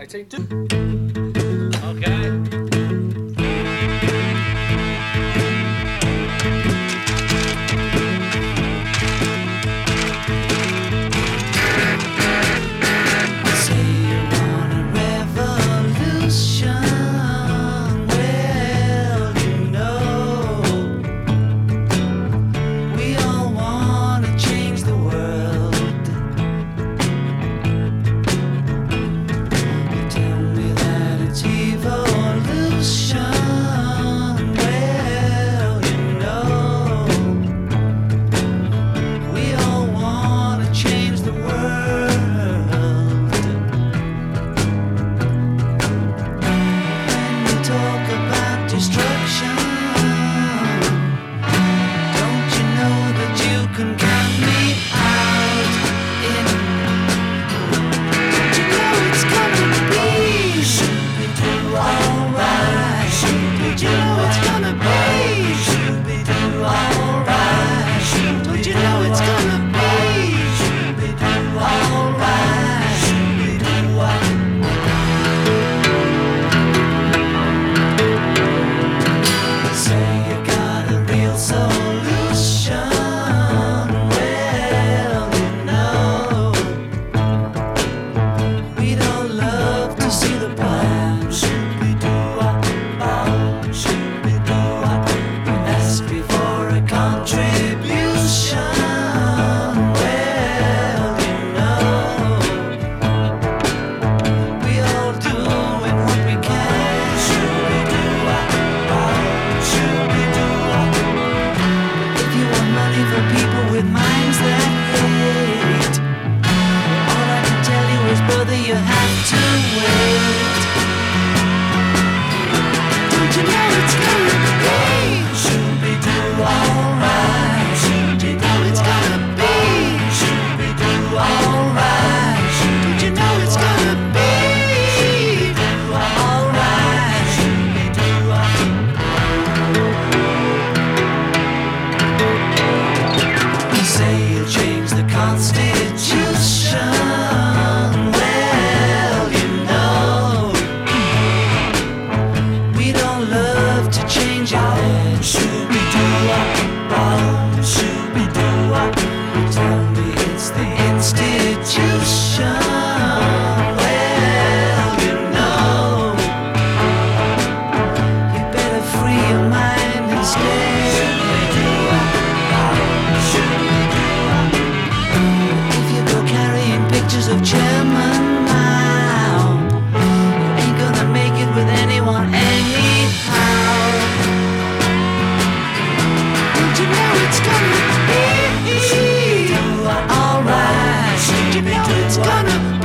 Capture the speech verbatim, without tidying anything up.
Society. Okay. You have to wait. Don't you know it's gonna be? Shooby-doo, alright. Don't you know it's gonna be? Shooby-doo, alright. Don't you know it's gonna be? Alright. You say you'll change the Constitution. Of Chairman Mao, you ain't gonna make it with anyone anyhow. Don't you know it's gonna be alright? Don't you know it's gonna